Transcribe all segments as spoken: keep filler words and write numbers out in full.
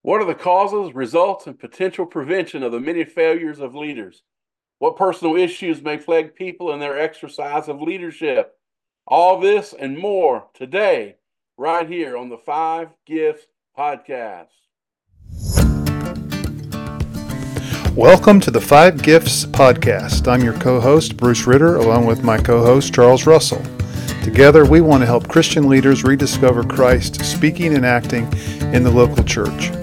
What are the causes, results, and potential prevention of the many failures of leaders? What personal issues may plague people in their exercise of leadership? All this and more today, right here on the Five Gifts Podcast. Welcome to the Five Gifts Podcast. I'm your co-host, Bruce Ritter, along with my co-host, Charles Russell. Together, we want to help Christian leaders rediscover Christ speaking and acting in the local church.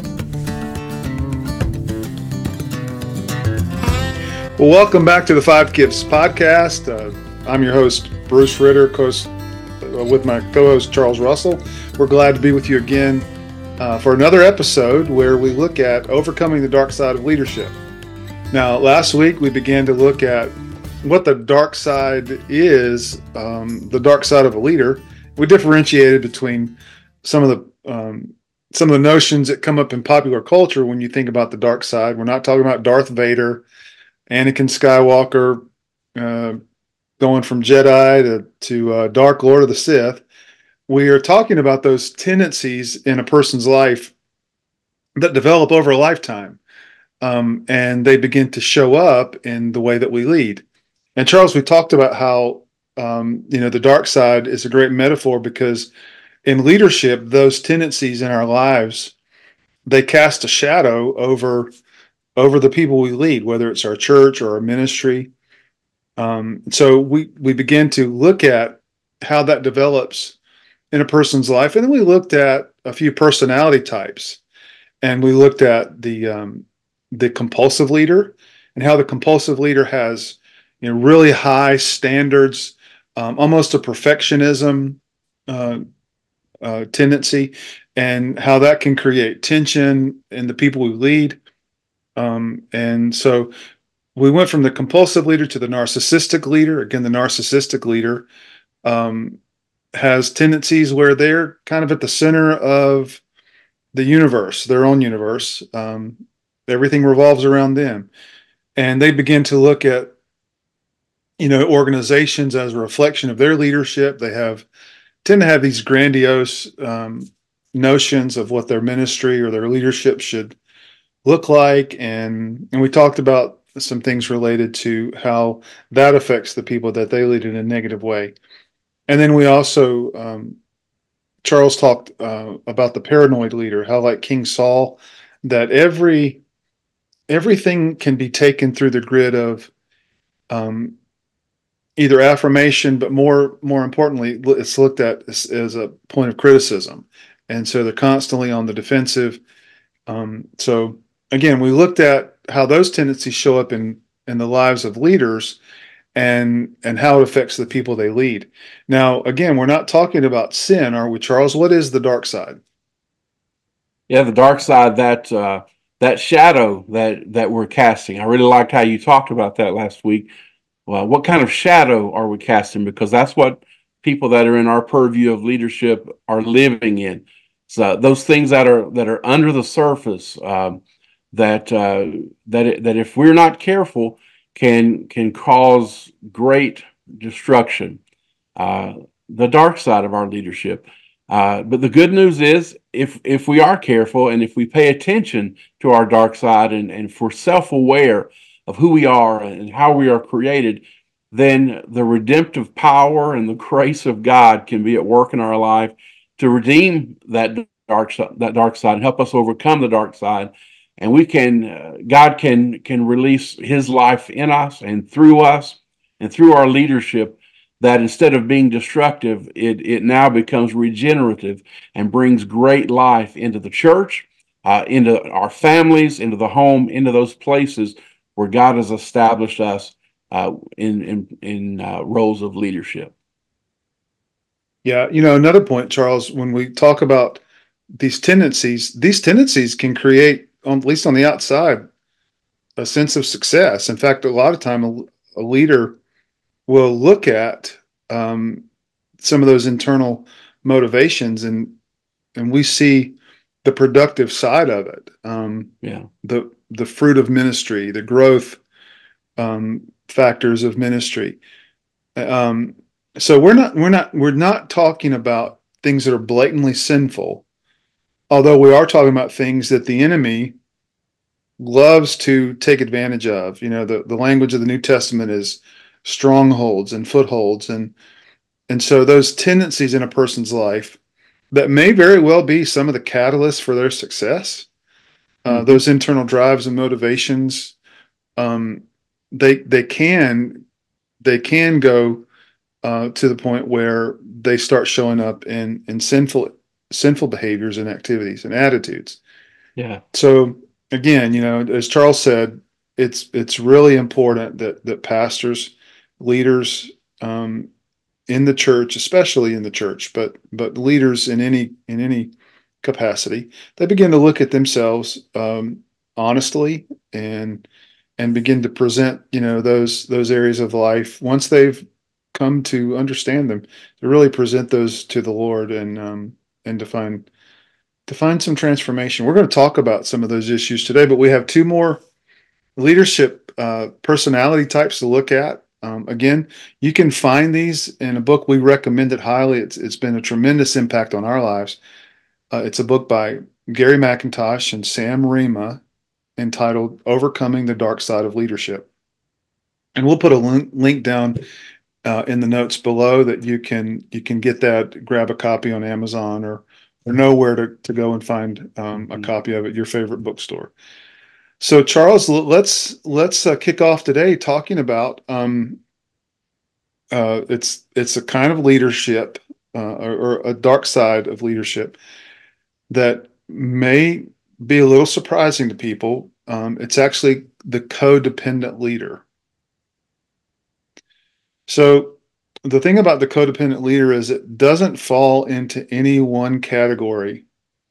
Well, welcome back to the Five Gifts Podcast. Uh, I'm your host, Bruce Ritter, co- uh, with my co-host, Charles Russell. We're glad to be with you again uh, for another episode where we look at overcoming the dark side of leadership. Now, last week we began to look at what the dark side is, um, the dark side of a leader. We differentiated between some of the um, some of the notions that come up in popular culture when you think about the dark side. We're not talking about Darth Vader, Anakin Skywalker, uh, going from Jedi to, to uh, Dark Lord of the Sith. We are talking about those tendencies in a person's life that develop over a lifetime. Um, and they begin to show up in the way that we lead. And Charles, we talked about how um, you know the dark side is a great metaphor because in leadership, those tendencies in our lives they cast a shadow over over the people we lead, whether it's our church or our ministry. Um, so we we begin to look at how that develops in a person's life, and then we looked at a few personality types, and we looked at the um, the compulsive leader and how the compulsive leader has you know really high standards, um, almost a perfectionism uh, uh, tendency, and how that can create tension in the people who lead. Um, and so we went from the compulsive leader to the narcissistic leader. Again, the narcissistic leader um, has tendencies where they're kind of at the center of the universe, their own universe. Um, everything revolves around them. And they begin to look at, you know, organizations as a reflection of their leadership. They have tend to have these grandiose um, notions of what their ministry or their leadership should look like. And, and we talked about some things related to how that affects the people that they lead in a negative way. And then we also, um, Charles talked uh, about the paranoid leader, how like King Saul, that every everything can be taken through the grid of um, either affirmation, but more more importantly, it's looked at as, as a point of criticism, and so they're constantly on the defensive. Um, so again, we looked at how those tendencies show up in in the lives of leaders, and and how it affects the people they lead. Now, again, we're not talking about sin, are we, Charles? What is the dark side? Yeah, the dark side, that uh, that shadow that that we're casting. I really liked how you talked about that last week. Well, what kind of shadow are we casting? Because that's what people that are in our purview of leadership are living in. So those things that are that are under the surface, um, that uh, that it, that if we're not careful, can can cause great destruction. Uh, the dark side of our leadership. Uh, but the good news is, if if we are careful and if we pay attention to our dark side, and, and if we're self-aware of who we are and how we are created, then the redemptive power and the grace of God can be at work in our life to redeem that dark that dark side and help us overcome the dark side. And we can, uh, God can can release His life in us and through us and through our leadership. That instead of being destructive, it it now becomes regenerative and brings great life into the church, uh, into our families, into the home, into those places where God has established us uh, in in in uh, roles of leadership. Yeah, you know, another point, Charles, when we talk about these tendencies, these tendencies can create, on, at least on the outside, a sense of success. In fact, a lot of time, a, a leader will look at um, some of those internal motivations, and and we see the productive side of it, um, Yeah. the the fruit of ministry, the growth um, factors of ministry. Um, so we're not we're not we're not talking about things that are blatantly sinful. although we are talking about things that the enemy loves to take advantage of. You know, the, the language of the New Testament is strongholds and footholds. And, and so those tendencies in a person's life that may very well be some of the catalysts for their success, uh, Mhm. those internal drives and motivations, um, they, they can, they can go uh, to the point where they start showing up in, in sinful, sinful behaviors and activities and attitudes. Yeah. So again, you know, as Charles said, it's it's really important that that pastors, leaders um, in the church, especially in the church, but but leaders in any in any capacity, they begin to look at themselves um, honestly and and begin to present, you know, those those areas of life once they've come to understand them, to really present those to the Lord and um, and to find to find some transformation. We're going to talk about some of those issues today, but we have two more leadership uh, personality types to look at. Um, again, you can find these in a book. We recommend it highly. It's it's been a tremendous impact on our lives. Uh, it's a book by Gary McIntosh and Sam Rima entitled "Overcoming the Dark Side of Leadership." And we'll put a link, link down uh, in the notes below that you can you can get that, grab a copy on Amazon or or know where to, to go and find um, a Mhm. copy of it at your favorite bookstore. So Charles, let's let's uh, kick off today talking about um, uh, it's it's a kind of leadership uh, or, or a dark side of leadership that may be a little surprising to people. Um, it's actually the codependent leader. So the thing about the codependent leader is it doesn't fall into any one category.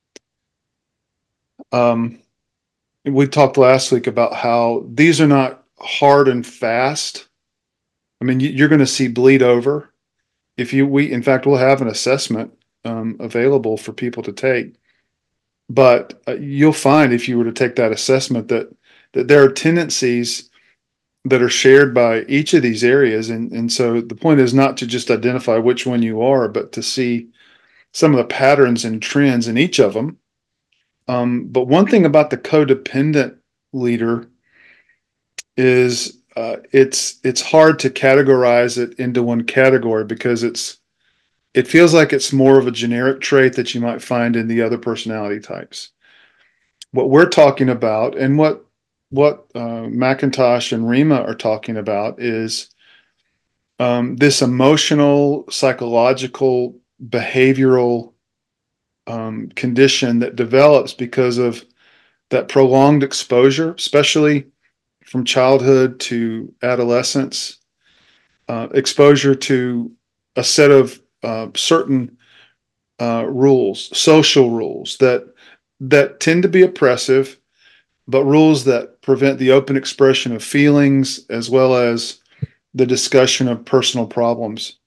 Um, we talked last week about how these are not hard and fast. I mean, you're going to see bleed over. If you, we, in fact, we'll have an assessment um, available for people to take. But uh, you'll find if you were to take that assessment that that there are tendencies that are shared by each of these areas, and and so the point is not to just identify which one you are, but to see some of the patterns and trends in each of them. Um, but one thing about the codependent leader is uh, it's it's hard to categorize it into one category because it's it feels like it's more of a generic trait that you might find in the other personality types. What we're talking about and what what uh, McIntosh and Rima are talking about is um, this emotional, psychological, behavioral um, condition that develops because of that prolonged exposure, especially from childhood to adolescence, uh, exposure to a set of uh, certain uh, rules, social rules that that tend to be oppressive, but rules that prevent the open expression of feelings as well as the discussion of personal problems.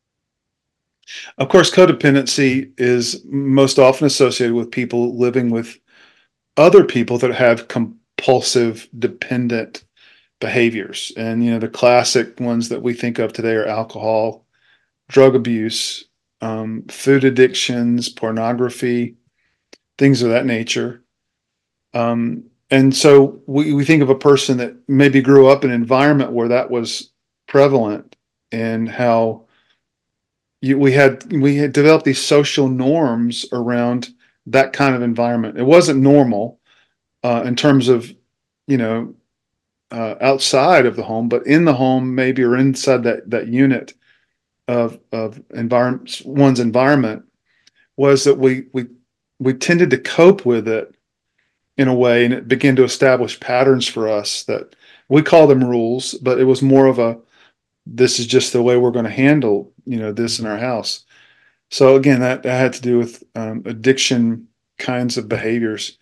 Of course, codependency is most often associated with people living with other people that have compulsive dependent behaviors. And, you know, the classic ones that we think of today are alcohol, drug abuse, um, food addictions, pornography, things of that nature. Um, and so we, we think of a person that maybe grew up in an environment where that was prevalent and how you, we had we had developed these social norms around that kind of environment. It wasn't normal uh, in terms of, you know, uh, outside of the home, but in the home maybe or inside that that unit of of environment, one's environment, was that we we we tended to cope with it in a way, and it began to establish patterns for us that we call them rules, but it was more of a this is just the way we're going to handle, you know, this in our house. So again, that, that had to do with um, addiction kinds of behaviors.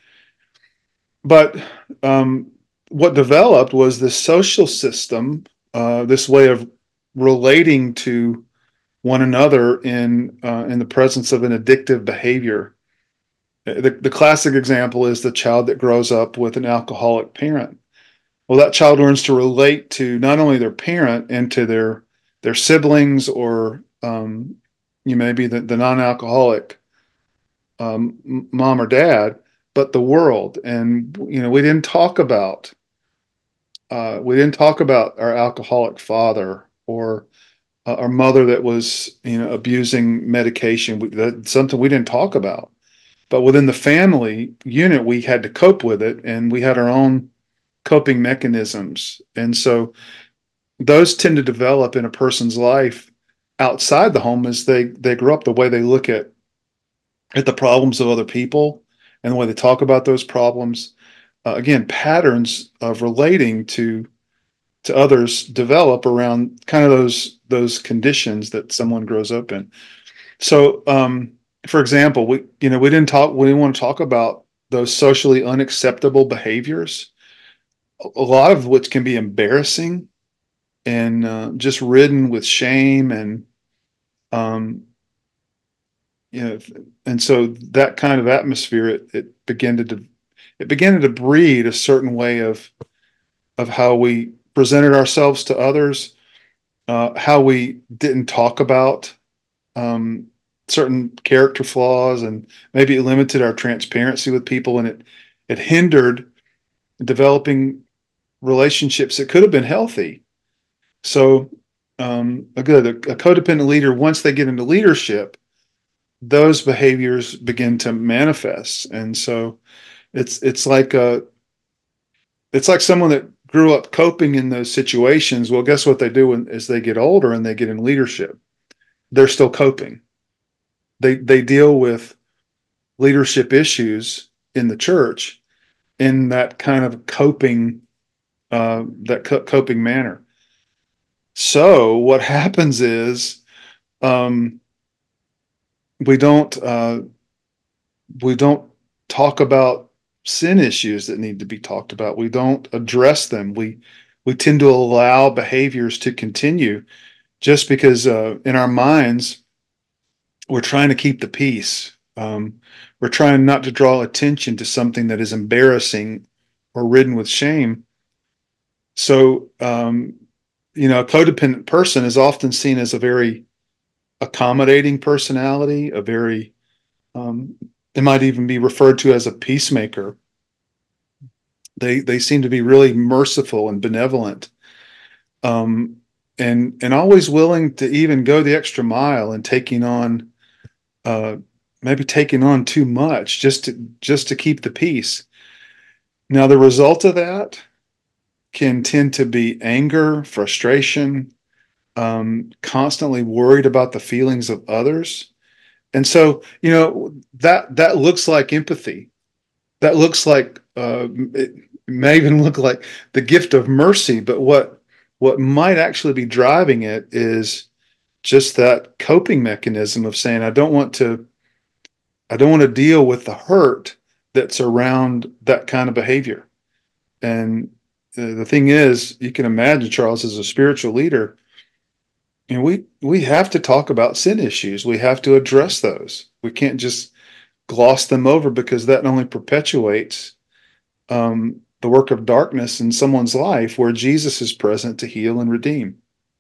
But um, what developed was this social system, uh, this way of relating to one another in uh, in the presence of an addictive behavior. The, the classic example is the child that grows up with an alcoholic parent. Well, that child learns to relate to not only their parent and to their their siblings or um, you maybe the, the non-alcoholic um, mom or dad, but the world. And, you know, we didn't talk about, uh, we didn't talk about our alcoholic father or uh, our mother that was, you know, abusing medication. We, that's something we didn't talk about. But within the family unit, we had to cope with it, and we had our own coping mechanisms. And so those tend to develop in a person's life outside the home as they they grow up. The way they look at at the problems of other people and the way they talk about those problems. Uh, again, patterns of relating to to others develop around kind of those those conditions that someone grows up in. So, um, for example, we you know we didn't talk we didn't want to talk about those socially unacceptable behaviors, a lot of which can be embarrassing and uh, just ridden with shame and um, you know, and so that kind of atmosphere it, it began to de- it began to breed a certain way of of how we presented ourselves to others, uh, how we didn't talk about um, certain character flaws, and maybe it limited our transparency with people, and it it hindered developing relationships that could have been healthy. So, um, a good a, a codependent leader, once they get into leadership, those behaviors begin to manifest, and so it's it's like a it's like someone that grew up coping in those situations. Well, guess what they do when, as they get older and they get in leadership? They're still coping. They they deal with leadership issues in the church in that kind of coping uh, that co- coping manner. So what happens is um, we don't uh, we don't talk about sin issues that need to be talked about. We don't address them. We we tend to allow behaviors to continue just because uh, in our minds we're trying to keep the peace. Um, we're trying not to draw attention to something that is embarrassing or ridden with shame. So, um, you know, a codependent person is often seen as a very accommodating personality, a very, um, it might even be referred to as a peacemaker. They they seem to be really merciful and benevolent, um, and and always willing to even go the extra mile in taking on uh, maybe taking on too much just to just to keep the peace. Now, the result of that can tend to be anger, frustration, um, constantly worried about the feelings of others, and so you know that that looks like empathy. That looks like uh, it may even look like the gift of mercy, but what what might actually be driving it is just that coping mechanism of saying, I don't want to I don't want to deal with the hurt that's around that kind of behavior. And uh, the thing is, you can imagine, Charles, as a spiritual leader, and we we have to talk about sin issues. We have to address those. We can't just gloss them over because that only perpetuates um, the work of darkness in someone's life where Jesus is present to heal and redeem.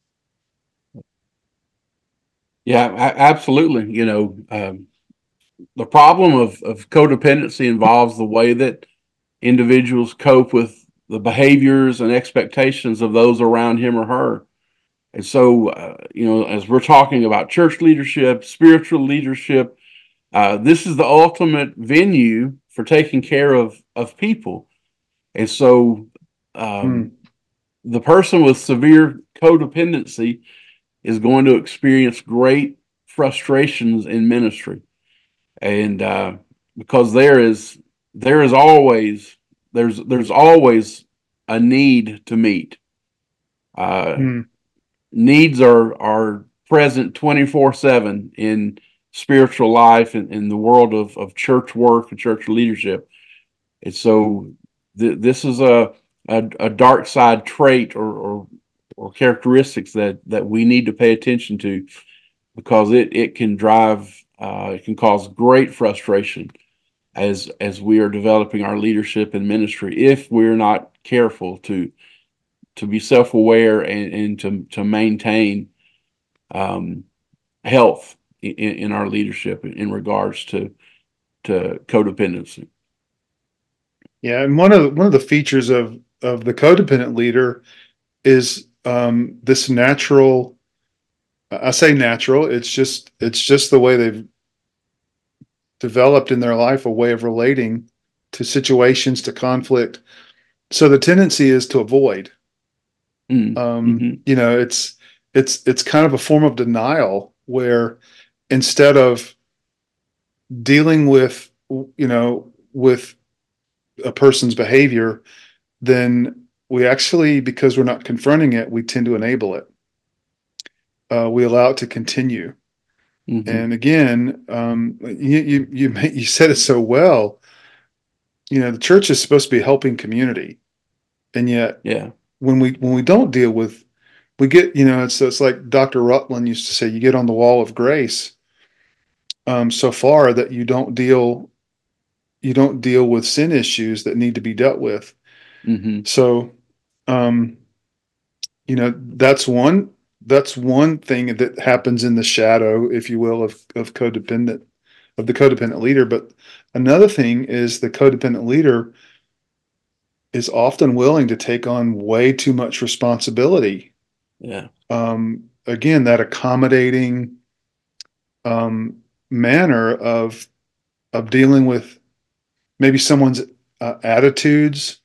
Yeah, a- absolutely. You know, um, the problem of, of codependency involves the way that individuals cope with the behaviors and expectations of those around him or her. And so, uh, you know, as we're talking about church leadership, spiritual leadership, uh, this is the ultimate venue for taking care of of people. And so, um, Mm, the person with severe codependency is going to experience great frustrations in ministry, and uh, because there is there is always there's there's always a need to meet. Uh, mm, Needs are are present twenty four seven in spiritual life and in the world of of church work and church leadership. And so th- this is a, a a dark side trait or, or or characteristics that that we need to pay attention to because it it can drive uh, it can cause great frustration as as we are developing our leadership and ministry if we're not careful to to be self aware and, and to to maintain um, health in, in our leadership in regards to to codependency. Yeah, and one of the, one of the features of of the codependent leader is um, this natural. I say natural. It's just it's just the way they've developed in their life a way of relating to situations, to conflict. So the tendency is to avoid. Um, Mm-hmm. you know, it's it's it's kind of a form of denial where instead of dealing with you know with a person's behavior, then we actually, because we're not confronting it, we tend to enable it. Uh, we allow it to continue. Mm-hmm. And again, um, you you you you said it so well. You know, the church is supposed to be a helping community, and yet Yeah. when we when we don't deal with, we get you know it's it's like Doctor Rutland used to say, you get on the wall of grace um, so far that you don't deal you don't deal with sin issues that need to be dealt with. Mm-hmm. So, um, you know, that's one that's one thing that happens in the shadow, if you will, of of codependent of the codependent leader. But another thing is the codependent leader is often willing to take on way too much responsibility. Yeah. Um, again, that accommodating um, manner of of dealing with maybe someone's uh, attitudes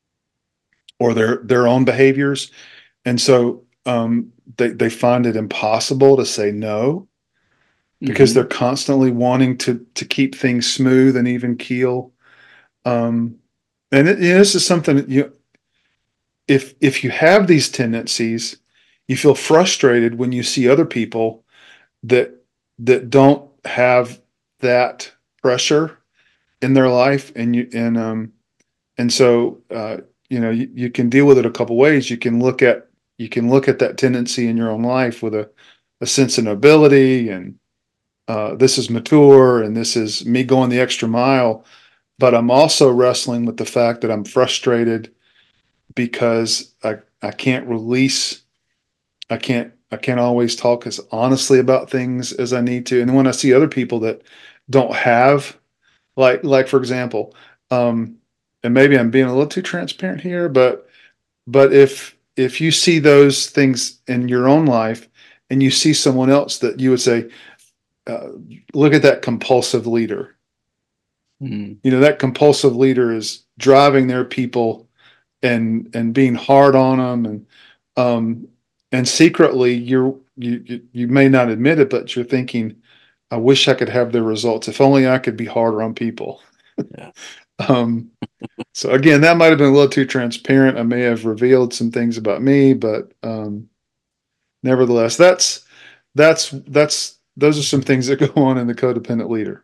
or their their own behaviors, and so um, they they find it impossible to say no because Mm-hmm. they're constantly wanting to to keep things smooth and even keel. Um, and it, you know, this is something that you if if you have these tendencies, you feel frustrated when you see other people that that don't have that pressure in their life, and you and um and so uh, you know you, you can deal with it a couple ways. You can look at you can look at that tendency in your own life with a, a sense of nobility and uh, this is mature and this is me going the extra mile. But I'm also wrestling with the fact that I'm frustrated because I, I can't release, I can't, I can't always talk as honestly about things as I need to. And when I see other people that don't have, like, like for example, um, and maybe I'm being a little too transparent here, but, but if, if you see those things in your own life and you see someone else that you would say, uh, look at that compulsive leader, Mm-hmm. you know, that compulsive leader is driving their people and and being hard on them and um and secretly you're you you you may not admit it, but you're thinking, I wish I could have their results. If only I could be harder on people. Yeah. um so again, that might have been a little too transparent. I may have revealed some things about me, but um nevertheless, that's that's that's those are some things that go on in the codependent leader.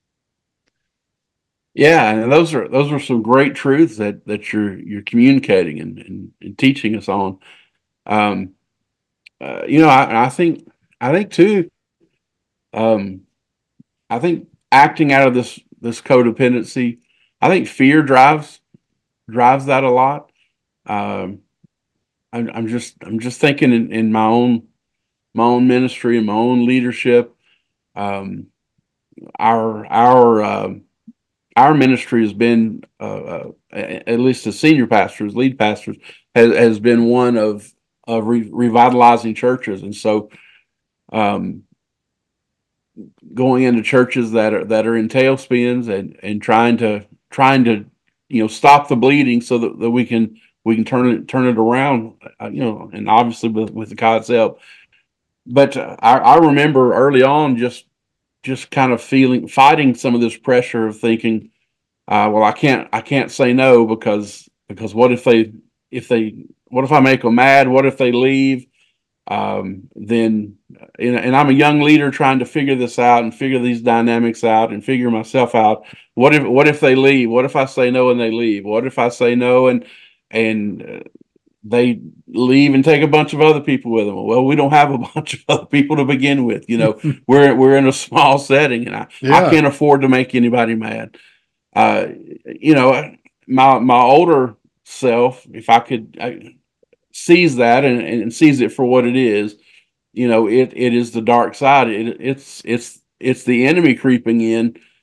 Yeah, and those are those are some great truths that that you're you're communicating and and, and teaching us on. Um, uh, you know, I, I think I think too. Um, I think acting out of this this codependency, I think fear drives drives that a lot. Um, I'm, I'm just I'm just thinking in, in my own my own ministry and my own leadership. Um, our our um our ministry has been, uh, uh, at least as senior pastors, lead pastors, has, has been one of of re- revitalizing churches, and so um, going into churches that are that are in tailspins and and trying to trying to you know stop the bleeding so that, that we can we can turn it turn it around, uh, you know, and obviously with with God's help. But uh, I, I remember early on just just kind of feeling fighting some of this pressure of thinking, uh, well, I can't, I can't say no because because what if they, if they, what if I make them mad? What if they leave? Um, then, and, and I'm a young leader trying to figure this out and figure these dynamics out and figure myself out. What if, what if they leave? What if I say no and they leave? What if I say no and and uh, they leave and take a bunch of other people with them? Well, we don't have a bunch of other people to begin with. You know, we're we're in a small setting, and I I Yeah. can't afford to make anybody mad. Uh, you know, my my older self, if I could uh, sees that and, and sees it for what it is, you know, it it is the dark side. It, it's it's it's the enemy creeping in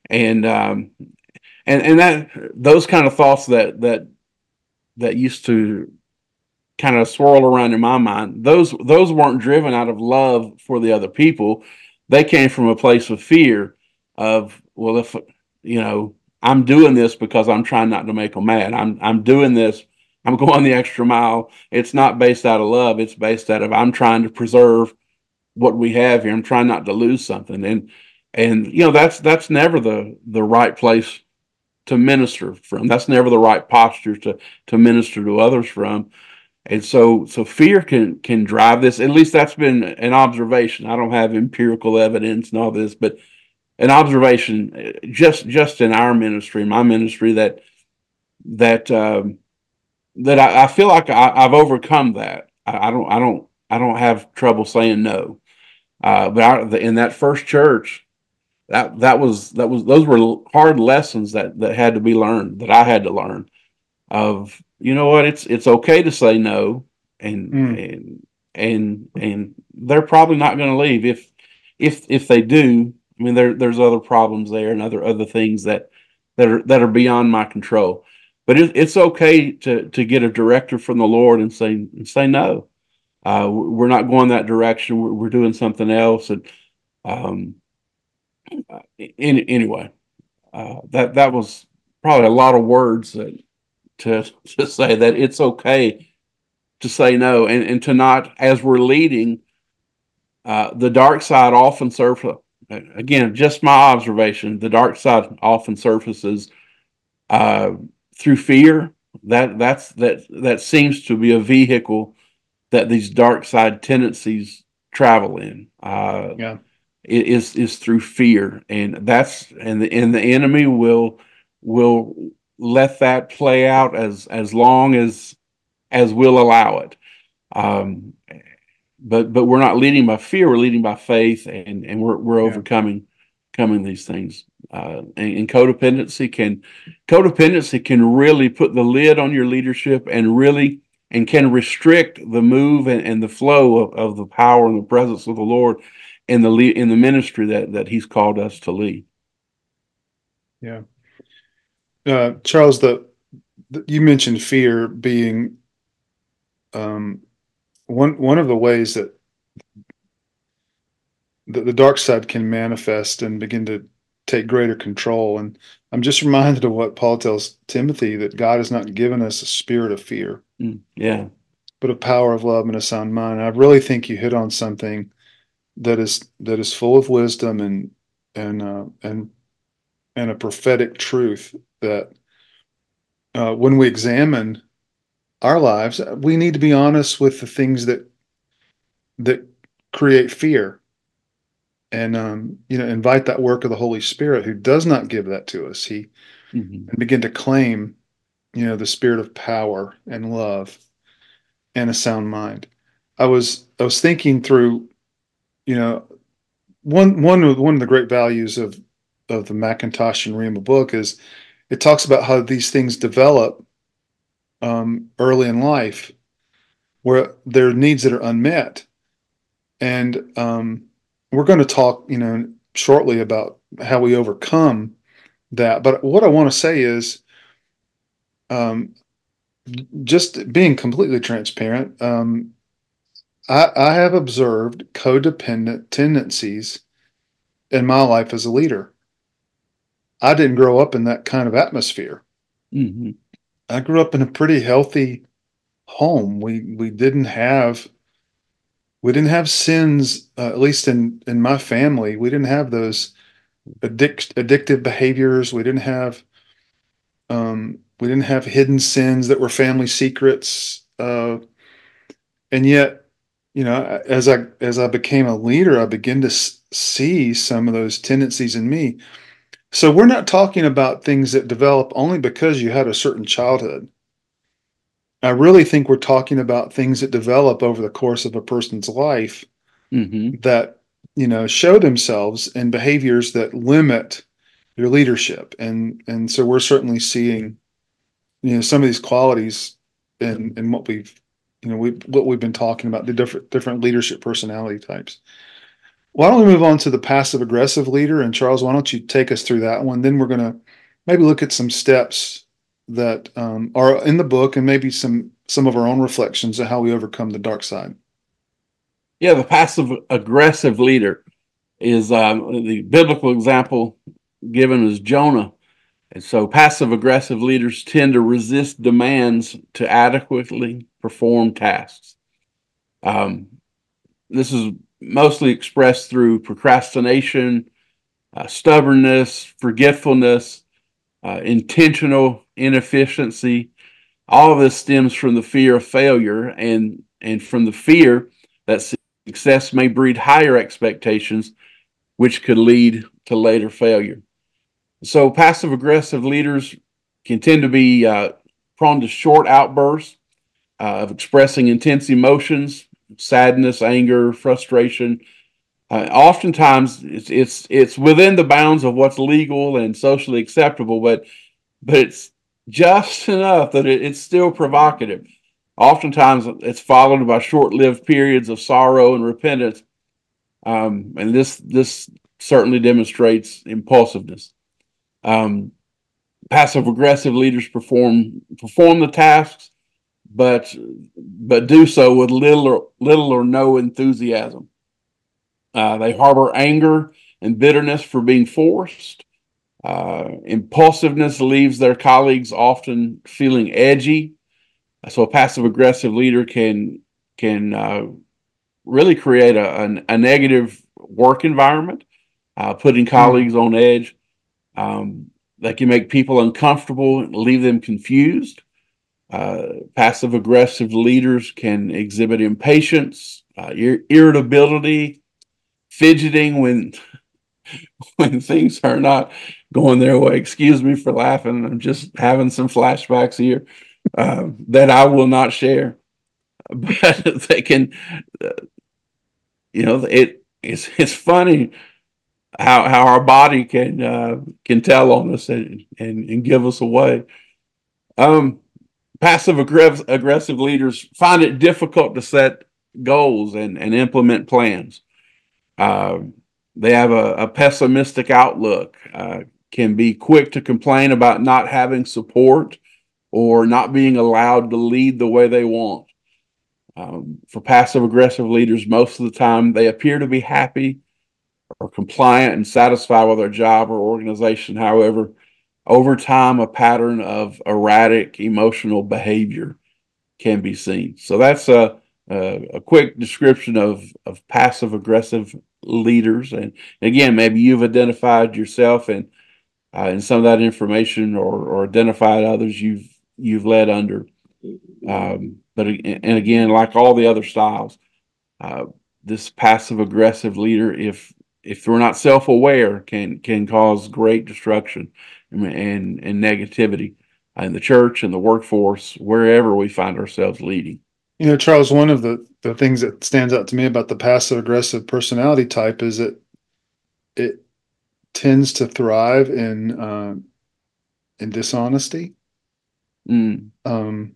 And um, and and that those kind of thoughts that that that used to kind of swirl around in my mind, those those weren't driven out of love for the other people. They came from a place of fear of, well, if you know, I'm doing this because I'm trying not to make them mad. I'm I'm doing this. I'm going the extra mile. It's not based out of love. It's based out of, I'm trying to preserve what we have here. I'm trying not to lose something. And and you know, that's that's never the the right place to minister from. That's never the right posture to to minister to others from. And so, so fear can can drive this. At least that's been an observation. I don't have empirical evidence and all this, but an observation uh, just just in our ministry, my ministry, that that um, that I, I feel like I, I've overcome that. I, I don't I don't I don't have trouble saying no. Uh, but I, in that first church, that that was that was those were hard lessons that that had to be learned, that I had to learn. Of, you know what, it's it's okay to say no, and Mm. and and and they're probably not going to leave. If if if they do, I mean, there there's other problems there and other other things that that are that are beyond my control. But it, it's okay to to get a directive from the Lord and say and say no. Uh, we're not going that direction. We're, we're doing something else. And um, in, anyway, uh, that that was probably a lot of words that to to say that it's okay to say no, and, and to not, as we're leading, uh, the dark side often surfaces. Again, just my observation, the dark side often surfaces uh, through fear. That that's that that seems to be a vehicle that these dark side tendencies travel in. Uh, Yeah. it is is through fear, and that's and the and the enemy will will let that play out as as long as as we'll allow it. Um, but but we're not leading by fear. We're leading by faith, and and we're we're Yeah. overcoming coming these things. Uh, and, and codependency can codependency can really put the lid on your leadership, and really and can restrict the move and, and the flow of, of the power and the presence of the Lord in the lead, in the ministry that that He's called us to lead. Yeah. Uh, Charles, the, the you mentioned fear being um, one one of the ways that the, the dark side can manifest and begin to take greater control. And I'm just reminded of what Paul tells Timothy, that God has not given us a spirit of fear, Mm, yeah. but a power of love and a sound mind. And I really think you hit on something that is that is full of wisdom and and uh, and and a prophetic truth, that uh, when we examine our lives, we need to be honest with the things that that create fear, and um, you know, invite that work of the Holy Spirit, who does not give that to us. He Mm-hmm. and begin to claim, you know, the spirit of power and love and a sound mind. I was I was thinking through, you know, one one of one of the great values of of the Macintosh and Rima book is it talks about how these things develop um, early in life, where there are needs that are unmet. And um, we're going to talk, you know, shortly about how we overcome that. But what I want to say is, um, just being completely transparent, um, I, I have observed codependent tendencies in my life as a leader. I didn't grow up in that kind of atmosphere. Mm-hmm. I grew up in a pretty healthy home. We we didn't have we didn't have sins, uh, at least in in my family. We didn't have those addic- addictive behaviors. We didn't have um, we didn't have hidden sins that were family secrets. Uh, and yet, you know, as I as I became a leader, I began to s- see some of those tendencies in me. So we're not talking about things that develop only because you had a certain childhood. I really think we're talking about things that develop over the course of a person's life, Mm-hmm. that, you know, show themselves in behaviors that limit your leadership. And and so we're certainly seeing, you know, some of these qualities in in what we've, you know, we what we've been talking about, the different different leadership personality types. Why don't we move on to the passive aggressive leader? And Charles, why don't you take us through that one? Then we're going to maybe look at some steps that um, are in the book and maybe some some of our own reflections of how we overcome the dark side. Yeah, the passive aggressive leader is um, the biblical example given as Jonah. And so passive aggressive leaders tend to resist demands to adequately perform tasks. Um, this is mostly expressed through procrastination, uh, stubbornness, forgetfulness, uh, intentional inefficiency. All of this stems from the fear of failure and, and from the fear that success may breed higher expectations, which could lead to later failure. So passive aggressive leaders can tend to be uh, prone to short outbursts uh, of expressing intense emotions, sadness, anger, frustration. Uh, oftentimes, it's, it's it's within the bounds of what's legal and socially acceptable, but but it's just enough that it, it's still provocative. Oftentimes, it's followed by short-lived periods of sorrow and repentance, um, and this this certainly demonstrates impulsiveness. Um, Passive aggressive leaders perform perform the tasks, but but do so with little or little or no enthusiasm. Uh, they harbor anger and bitterness for being forced. Uh, impulsiveness leaves their colleagues often feeling edgy. So a passive aggressive leader can can uh, really create a, a, a negative work environment, uh, putting colleagues on edge. Um, they can make people uncomfortable and leave them confused. Uh, passive aggressive leaders can exhibit impatience, uh, ir- irritability, fidgeting when when things are not going their way. Excuse me for laughing. I'm just having some flashbacks here uh, that I will not share. But they can, uh, you know, it it's it's funny how how our body can uh, can tell on us and, and and give us away. Um, Passive aggressive aggressive leaders find it difficult to set goals and and implement plans. Uh, they have a, a pessimistic outlook. Uh, can be quick to complain about not having support or not being allowed to lead the way they want. Um, for passive aggressive leaders, most of the time they appear to be happy or compliant and satisfied with their job or organization. However, over time, a pattern of erratic emotional behavior can be seen. So that's a a, a quick description of of passive aggressive leaders. And again, maybe you've identified yourself and uh, in some of that information, or or identified others you've you've led under. Um, but and again, like all the other styles, uh, this passive aggressive leader, if if we're not self aware, can can cause great destruction and and, and negativity in the church and the workforce, wherever we find ourselves leading. You know, Charles, one of the, the things that stands out to me about the passive aggressive personality type is that it tends to thrive in uh, in dishonesty. Mm. Um,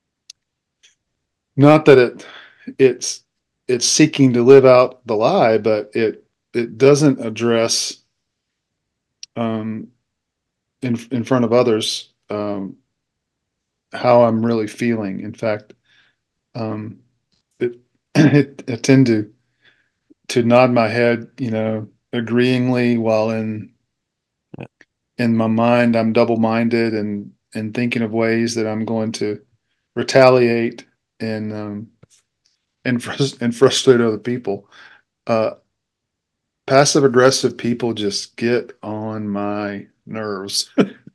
not that it it's it's seeking to live out the lie, but it it doesn't address um, in in front of others um, how I'm really feeling. In fact, um, it, it I tend to to nod my head, you know, agreeingly, while in in my mind I'm double minded and and thinking of ways that I'm going to retaliate and um, and frust- and frustrate other people. Uh, Passive aggressive people just get on my nerves.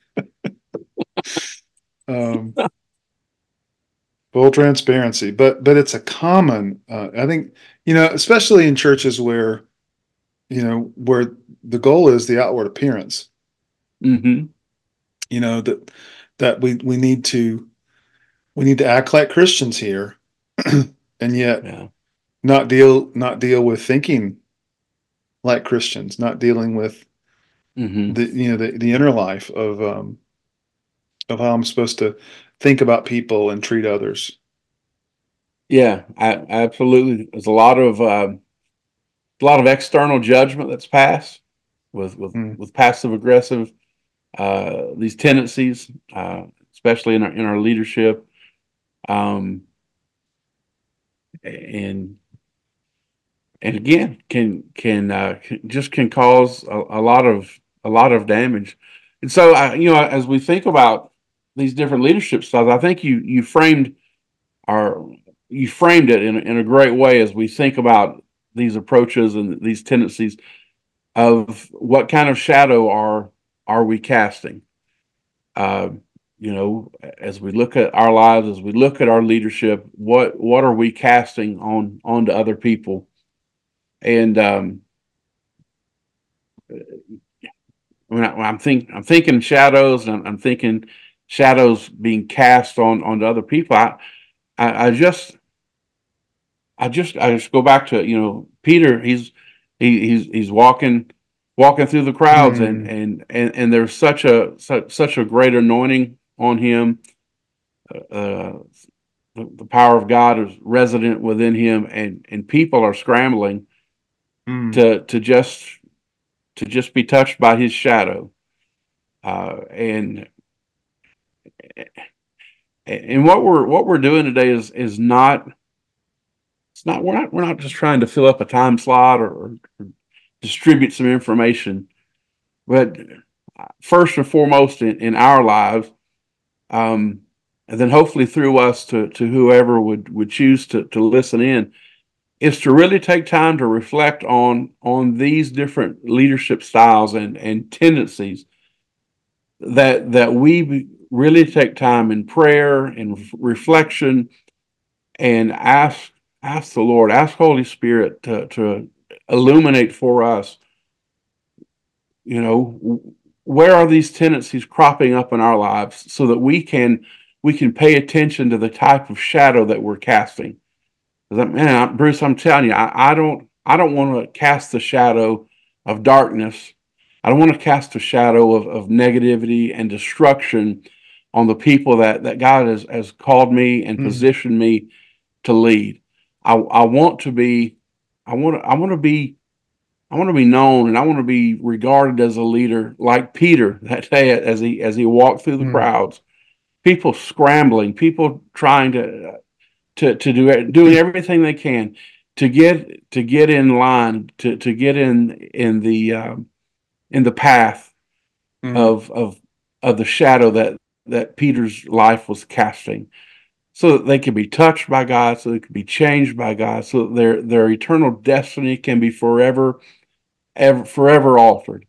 um, Full transparency, but but it's a common. Uh, I think you know, especially in churches where you know where the goal is the outward appearance. Hmm. You know that that we we need to we need to act like Christians here, and yet Yeah. not deal not deal with thinking like Christians, not dealing with Hmm. the you know the, the inner life of um, of how I'm supposed to think about people and treat others. Yeah, I, absolutely. There's a lot of uh, a lot of external judgment that's passed with with Mm. with passive aggressive uh, these tendencies, uh, especially in our in our leadership, um, and and again can can, uh, can just can cause a, a lot of a lot of damage. And so, I, you know, as we think about these different leadership styles, I think you you framed our you framed it in in a great way as we think about these approaches and these tendencies of what kind of shadow are are we casting. Uh, you know, as we look at our lives, as we look at our leadership, what what are we casting on onto other people? And um, when, I, when I'm think I'm thinking shadows, and I'm, I'm thinking shadows being cast on onto other people. I, I I just I just I just go back to, you know, Peter. He's he, he's he's walking walking through the crowds, and Mm. and and and there's such a such, such a great anointing on him. Uh, the, the power of God is resident within him, and and people are scrambling Mm. to to just to just be touched by his shadow. Uh, and and what we're what we're doing today is is not it's not we're not we're not just trying to fill up a time slot, or, or distribute some information, but first and foremost in, in our lives, um, and then hopefully through us to to whoever would would choose to to listen in, is to really take time to reflect on on these different leadership styles and and tendencies, that that we really take time in prayer and reflection, and ask ask the Lord, ask Holy Spirit to to illuminate for us, you know, where are these tendencies cropping up in our lives, so that we can we can pay attention to the type of shadow that we're casting. Because, man, Bruce, I'm telling you, I, I don't I don't want to cast the shadow of darkness. I don't want to cast a shadow of, of negativity and destruction on the people that, that God has, has called me and Mm. positioned me to lead. I, I want to be I want to I want to be I want to be known, and I want to be regarded as a leader like Peter that day, as he as he walked through the Mm. crowds, people scrambling, people trying to to to do doing everything they can to get to get in line, to to get in in the um, in the path Mm. of of of the shadow that that Peter's life was casting, so that they could be touched by God, so they could be changed by God, so that their their eternal destiny can be forever ever forever altered.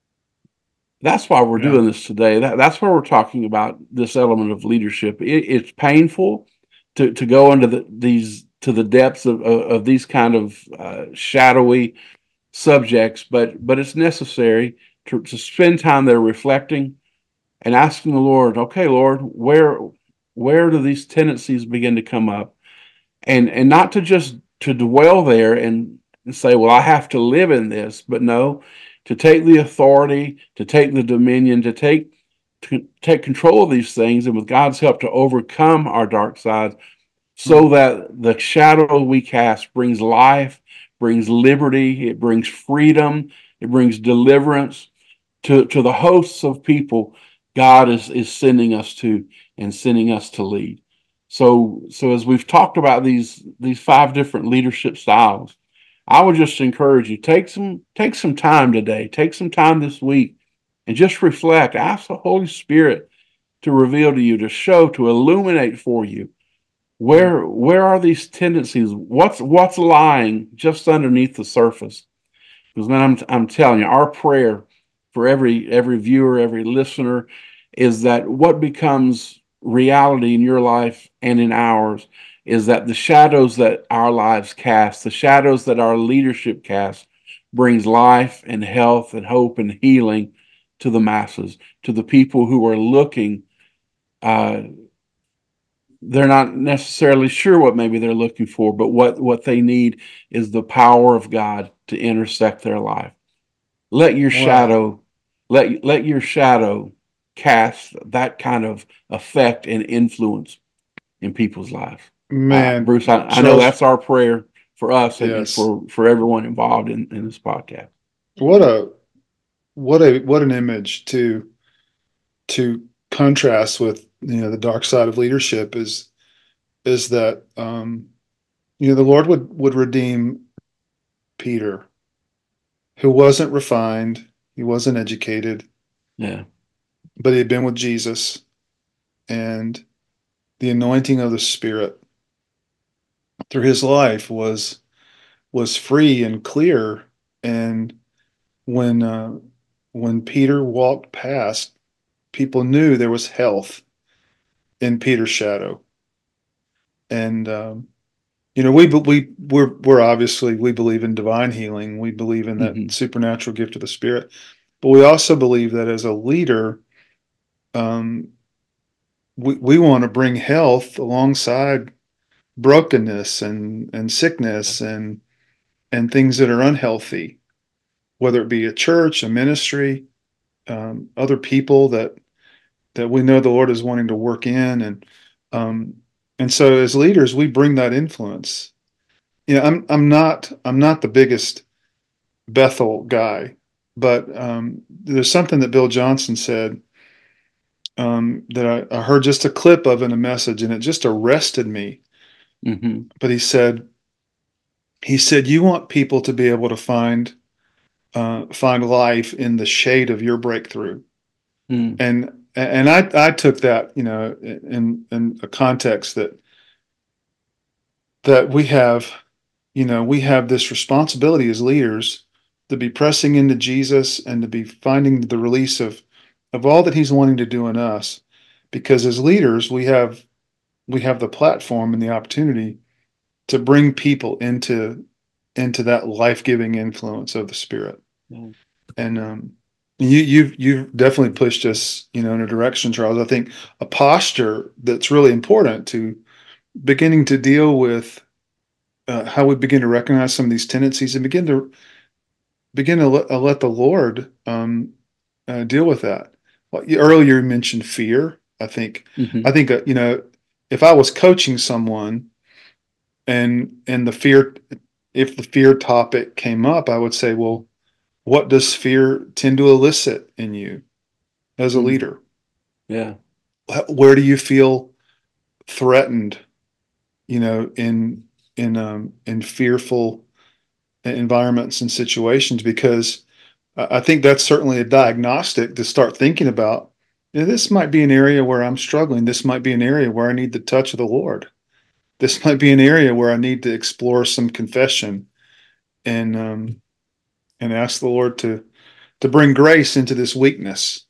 That's why we're Yeah. doing this today. That, that's why we're talking about this element of leadership. It, it's painful to, to go into the, these to the depths of, of, of these kind of uh, shadowy subjects, but but it's necessary to, to spend time there reflecting and asking the Lord, okay, Lord, where where do these tendencies begin to come up? And and not to just to dwell there and, and say, well, I have to live in this, but no, to take the authority, to take the dominion, to take to take control of these things, and with God's help to overcome our dark side, Mm. so that the shadow we cast brings life, brings liberty, it brings freedom, it brings deliverance to, to the hosts of people God is, is sending us to, and sending us to lead. So, so as we've talked about these these five different leadership styles, I would just encourage you, take some take some time today, take some time this week, and just reflect. Ask the Holy Spirit to reveal to you, to show, to illuminate for you, Mm. where where are these tendencies? What's what's lying just underneath the surface? Because, man, I'm I'm telling you, our prayer for every every viewer, every listener, is that what becomes reality in your life and in ours is that the shadows that our lives cast, the shadows that our leadership casts, brings life and health and hope and healing to the masses, to the people who are looking. Uh, they're not necessarily sure what maybe they're looking for, but what what they need is the power of God to intersect their life. Let your Wow. shadow, let let your shadow cast that kind of effect and influence in people's lives. Uh, Man, Bruce, I, I know Charles, that's our prayer for us and, and Yes. for, for everyone involved in, in this podcast. What a what a what an image to to contrast with, you know, the dark side of leadership is is that um, you know, the Lord would would redeem Peter, who wasn't refined, he wasn't educated, Yeah. but he had been with Jesus, and the anointing of the Spirit through his life was was free and clear. And when uh, when Peter walked past, people knew there was health in Peter's shadow. And um, you know, we we we're we're obviously, we believe in divine healing. We believe in that Mm-hmm. supernatural gift of the Spirit, but we also believe that as a leader, um, we we want to bring health alongside brokenness and and sickness and and things that are unhealthy, whether it be a church, a ministry, um, other people that that we know the Lord is wanting to work in. And um, and so as leaders, we bring that influence. You know, I'm I'm not I'm not the biggest Bethel guy, but um, there's something that Bill Johnson said, um, that I, I heard just a clip of in a message, and it just arrested me. Mm-hmm. But he said he said you want people to be able to find uh, find life in the shade of your breakthrough. Mm-hmm. and and I I took that, you know, in in a context that that we have, you know, we have this responsibility as leaders to be pressing into Jesus and to be finding the release of of all that he's wanting to do in us, because as leaders we have we have the platform and the opportunity to bring people into into that life-giving influence of the Spirit. Mm-hmm. And um you you've you've definitely pushed us, you know, in a direction, Charles. I think a posture that's really important to beginning to deal with uh, how we begin to recognize some of these tendencies and begin to begin to let, uh, let the Lord um, uh, deal with that. Well, you, earlier you mentioned fear. I think Mm-hmm. I think uh, you know, if I was coaching someone and and the fear, if the fear topic came up, I would say, well, what does fear tend to elicit in you as a Mm-hmm. leader? Yeah. Where do you feel threatened? You know, in in um, in fearful environments and situations, because I think that's certainly a diagnostic to start thinking about. You know, this might be an area where I'm struggling. This might be an area where I need the touch of the Lord. This might be an area where I need to explore some confession and um, and ask the Lord to to bring grace into this weakness.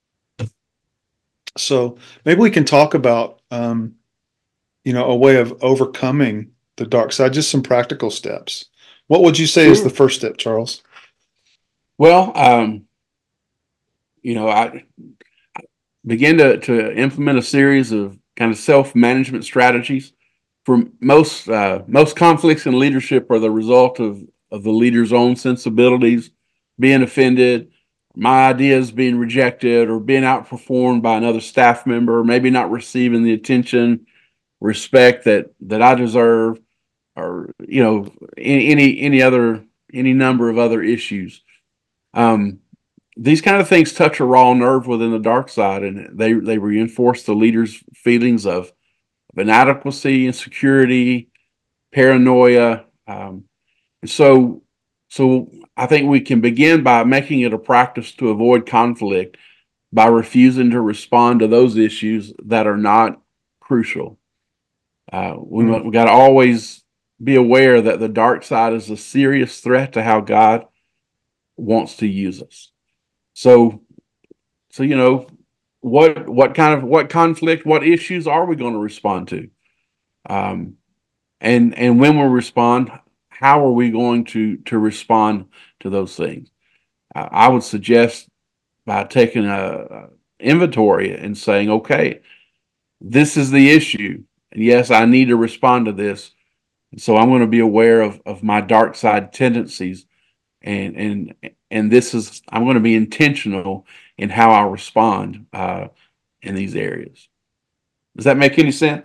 So maybe we can talk about um, you know, a way of overcoming the dark side, just some practical steps. What would you say is the Sure. first step, Charles? Well, um, you know, I begin to, to implement a series of kind of self-management strategies. For most uh, most conflicts in leadership are the result of, of the leader's own sensibilities being offended, my ideas being rejected, or being outperformed by another staff member, maybe not receiving the attention, respect that that I deserve, or you know, any any other any number of other issues. Um, these kind of things touch a raw nerve within the dark side, and they they reinforce the leader's feelings of, of inadequacy, insecurity, paranoia. Um, and so, so I think we can begin by making it a practice to avoid conflict by refusing to respond to those issues that are not crucial. Uh, we Mm. we got to always be aware that the dark side is a serious threat to how God wants to use us. So, so you know, what what kind of what conflict, what issues are we going to respond to? Um, and and when we respond, how are we going to to respond to those things? Uh, I would suggest by taking a, a inventory and saying, okay, this is the issue, and yes, I need to respond to this. So I'm going to be aware of of my dark side tendencies, and and and this is I'm going to be intentional in how I respond uh, in these areas. Does that make any sense?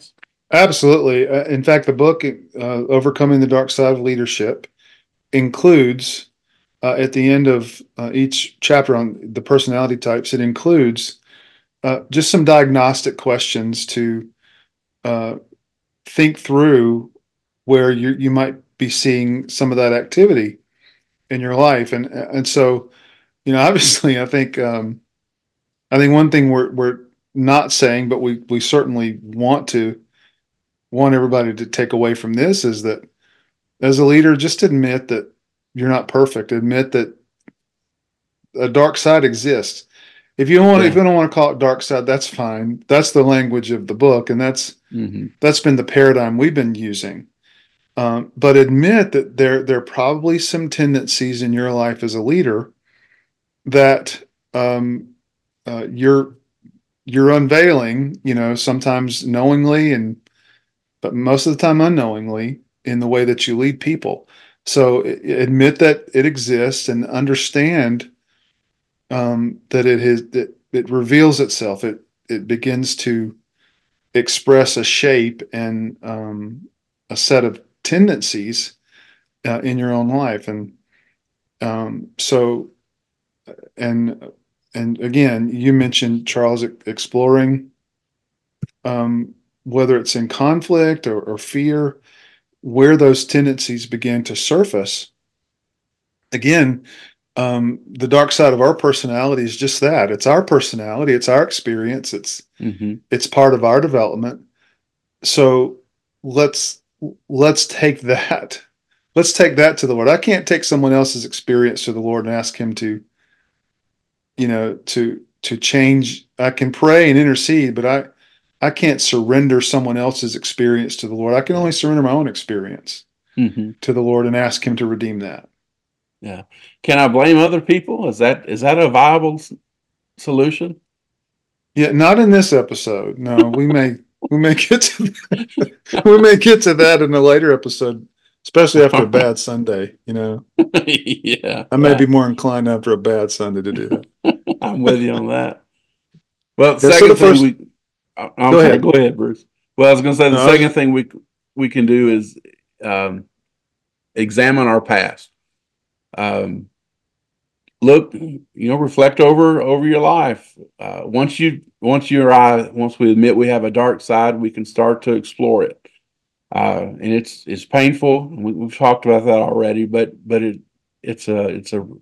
Absolutely. Uh, in fact, the book, uh, Overcoming the Dark Side of Leadership, includes uh, at the end of uh, each chapter on the personality types, it includes uh, just some diagnostic questions to uh, think through where you you might be seeing some of that activity in your life, and and so you know, obviously, I think um, I think one thing we're we're not saying, but we we certainly want to want everybody to take away from this is that as a leader, just admit that you're not perfect. Admit that a dark side exists. If you don't want, if Yeah. you don't want to call it dark side, that's fine. That's the language of the book, and that's Hmm. that's been the paradigm we've been using. Um, but admit that there there are probably some tendencies in your life as a leader that um, uh, you're you're unveiling. You know, sometimes knowingly, and but most of the time unknowingly in the way that you lead people. So admit that it exists and understand um, that it has that it reveals itself. It it begins to express a shape and um, a set of tendencies uh, in your own life, and um, so and and again, you mentioned Charles exploring um, whether it's in conflict or, or fear, where those tendencies begin to surface. Again, um, the dark side of our personality is just that. It's our personality. It's our experience. It's Hmm. it's part of our development. So let's let's take that. Let's take that to the Lord. I can't take someone else's experience to the Lord and ask Him to, you know, to to change. I can pray and intercede, but I I can't surrender someone else's experience to the Lord. I can only surrender my own experience Hmm. to the Lord and ask Him to redeem that. Yeah. Can I blame other people? Is that is that a viable s- solution? Yeah, not in this episode. No, we may we may get to that. We may get to that in a later episode, especially after a bad Sunday. You know, Yeah, I may be yeah. more inclined after a bad Sunday to do that. I'm with you on that. Well, the Yeah. So the second thing first, we, I- I'm go sorry, ahead. go ahead, Bruce. Well, I was going to say the No, I was, second thing we we can do is um, examine our past. Um, look, you know, reflect over over your life. Uh, once you once you or I once we admit we have a dark side, we can start to explore it. Uh, and it's it's painful. We, we've talked about that already, but but it it's a it's a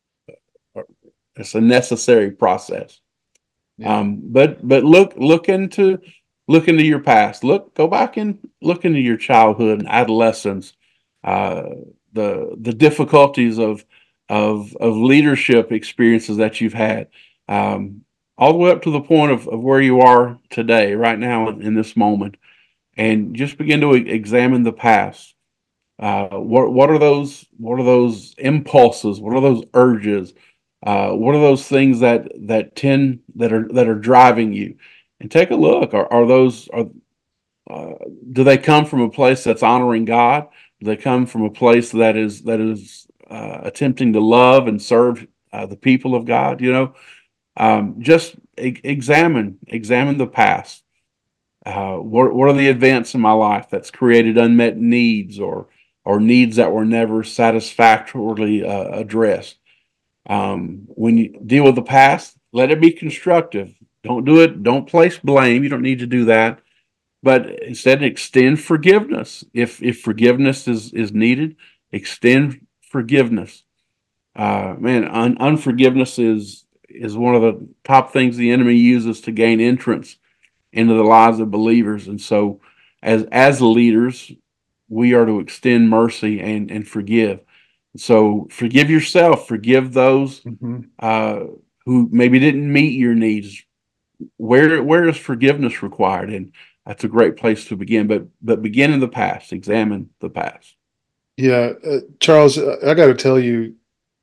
it's a necessary process. yeah. Um, but but look look into look into your past. Look go back and look into your childhood and adolescence. Uh, the the difficulties of of of leadership experiences that you've had, um, all the way up to the point of, of where you are today, right now in, in this moment, and just begin to e- examine the past. Uh, what what are those what are those impulses? What are those urges? Uh, what are those things that that tend that are that are driving you? And take a look. Are are those are uh, do they come from a place that's honoring God? Do they come from a place that is that is uh, attempting to love and serve uh, the people of God? You know, um, just e- examine examine the past. Uh, what what are the events in my life that's created unmet needs or or needs that were never satisfactorily uh, addressed? Um, when you deal with the past, let it be constructive. Don't do it. Don't place blame. You don't need to do that. But instead, extend forgiveness. If if forgiveness is is needed, extend forgiveness. Uh, man, un- unforgiveness is is one of the top things the enemy uses to gain entrance into the lives of believers. And so, as as leaders, we are to extend mercy and and forgive. So forgive yourself. Forgive those Hmm. uh, who maybe didn't meet your needs. Where where is forgiveness required? And that's a great place to begin. But but begin in the past. Examine the past. Yeah, uh, Charles, uh, I got to tell you,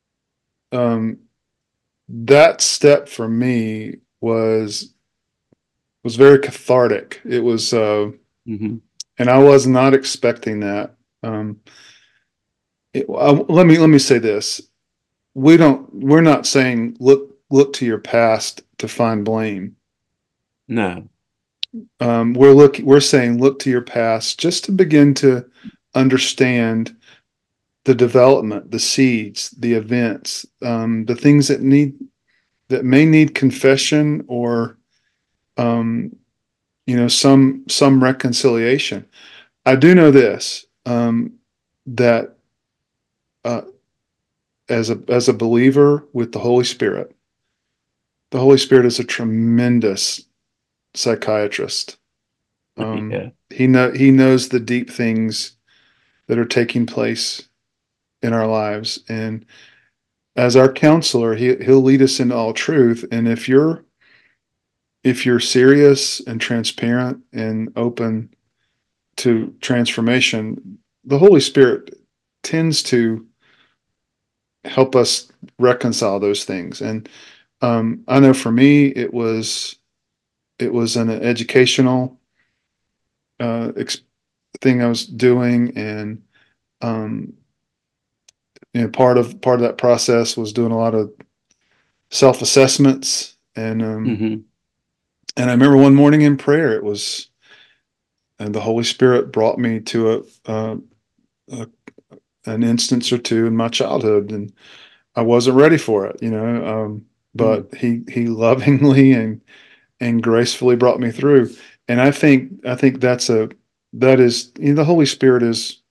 um, that step for me was was very cathartic. It was, uh, Hmm. and I was not expecting that. Um, it, I, let me let me say this: we don't, we're not saying look look to your past to find blame. No. um, we're look we're saying look to your past just to begin to understand the development, the seeds, the events, um, the things that need that may need confession or um, you know some some reconciliation. I do know this um, that uh, as a as a believer with the Holy Spirit, the Holy Spirit is a tremendous psychiatrist. Um, Yeah. he know he knows the deep things that are taking place in our lives, and as our counselor, he he'll lead us into all truth. And if you're if you're serious and transparent and open to transformation, the Holy Spirit tends to help us reconcile those things. And um, I know for me, it was it was an educational uh, ex- thing I was doing, and um, you know, part of part of that process was doing a lot of self assessments. And um, Hmm. and I remember one morning in prayer, it was, and the Holy Spirit brought me to a, a, a an instance or two in my childhood, and I wasn't ready for it, you know. Um, Mm. but he he lovingly and and gracefully brought me through. And I think I think that's a that is you know, the Holy Spirit is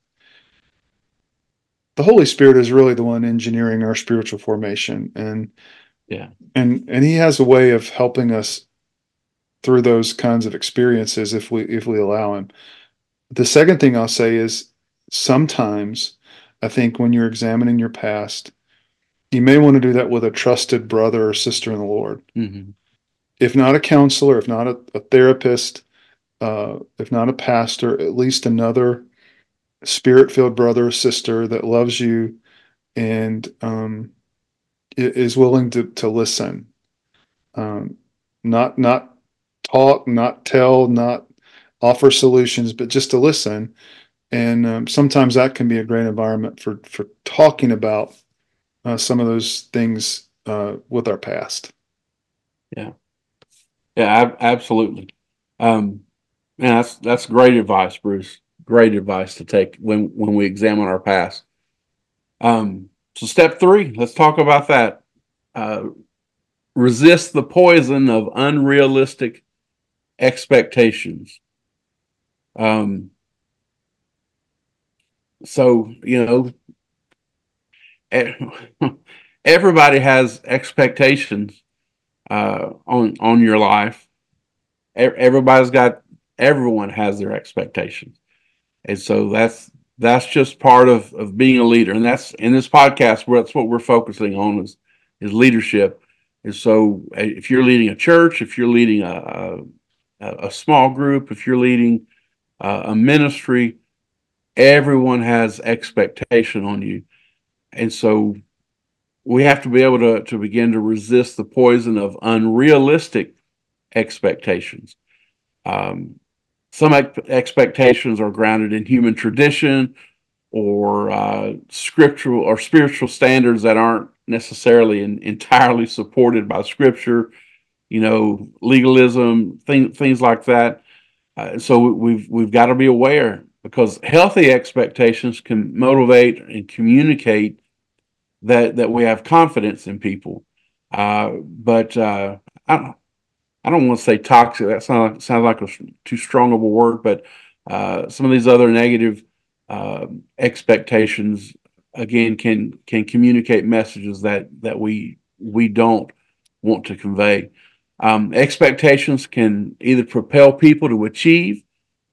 the Holy Spirit is really the one engineering our spiritual formation, and Yeah. and and he has a way of helping us through those kinds of experiences if we if we allow him. The second thing I'll say is sometimes I think when you're examining your past, you may want to do that with a trusted brother or sister in the Lord. Hmm. If not a counselor, if not a, a therapist, uh, if not a pastor, at least another spirit filled brother or sister that loves you and um, is willing to, to listen. Um, not not talk, not tell, not offer solutions, but just to listen. And um, sometimes that can be a great environment for for talking about uh, some of those things uh, with our past. Yeah. Yeah. ab- absolutely. Um, yeah, that's that's great advice, Bruce. Great advice to take when when we examine our past. Um, so step three, let's talk about that. Uh, resist the poison of unrealistic expectations. Um, so you know, e- everybody has expectations uh, on on your life. E- Everybody's got everyone has their expectations, and so that's that's just part of of being a leader. And that's in this podcast where that's what we're focusing on is is leadership. And so, uh, if you're leading a church, if you're leading a a, a small group, if you're leading uh, a ministry, everyone has expectation on you, and so we have to be able to to begin to resist the poison of unrealistic expectations. Um, some ex- expectations are grounded in human tradition or uh, scriptural or spiritual standards that aren't necessarily in, entirely supported by scripture. You know, legalism, things things like that. Uh, so we've we've got to be aware because healthy expectations can motivate and communicate that that we have confidence in people. Uh, but uh, I, I don't want to say toxic. That sounds like, sounds like a too strong of a word. But uh, some of these other negative uh, expectations again can can communicate messages that that we we don't want to convey. Um, expectations can either propel people to achieve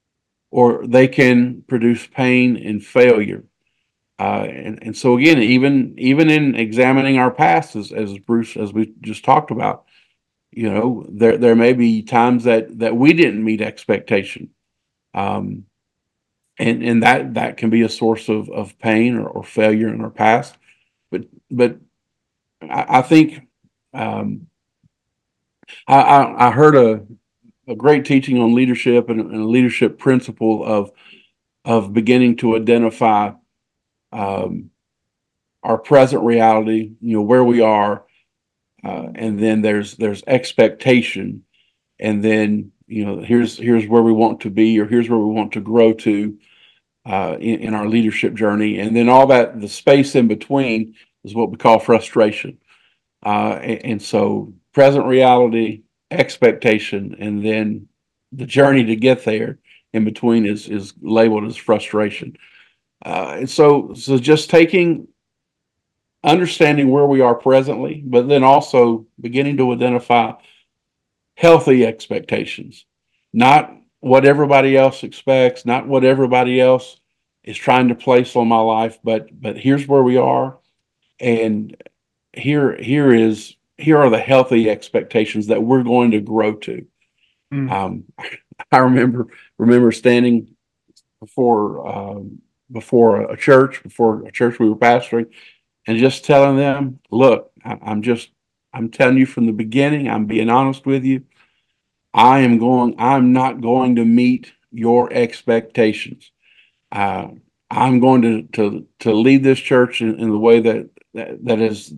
or they can produce pain and failure. Uh, and, and so again, even even in examining our past, as, as Bruce, as we just talked about, you know, there there may be times that that we didn't meet expectation, um, and and that that can be a source of of pain or, or failure in our past. But but I, I think um, I, I I heard a a great teaching on leadership and, and a leadership principle of of beginning to identify um, our present reality, you know, where we are, uh, and then there's there's expectation, and then you know, here's here's where we want to be, or here's where we want to grow to uh, in, in our leadership journey. And then all that, the space in between is what we call frustration. Uh, and, and so present reality, expectation, and then the journey to get there in between is is labeled as frustration. Uh, and so, so just taking, understanding where we are presently, but then also beginning to identify healthy expectations, not what everybody else expects, not what everybody else is trying to place on my life, but but here's where we are, and here here is here are the healthy expectations that we're going to grow to. Mm. Um, I remember remember standing before um, before a church, before a church we were pastoring, and just telling them, "Look, I, I'm just I'm telling you from the beginning. I'm being honest with you. I am going. I'm not going to meet your expectations. Uh, I'm going to to to lead this church in, in the way that that, that is